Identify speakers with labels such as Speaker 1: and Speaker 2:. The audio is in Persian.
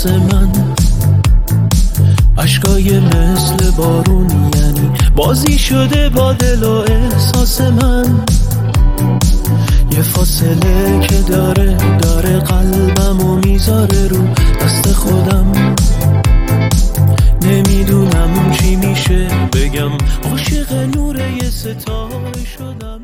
Speaker 1: واسه من عشقای مثل بارون، یعنی بازی شده با دل و احساس من. یه فاصله که داره قلبمو میذاره رو دست خودم. نمیدونم چی میشه بگم، عاشق نور یه ستاره شدم.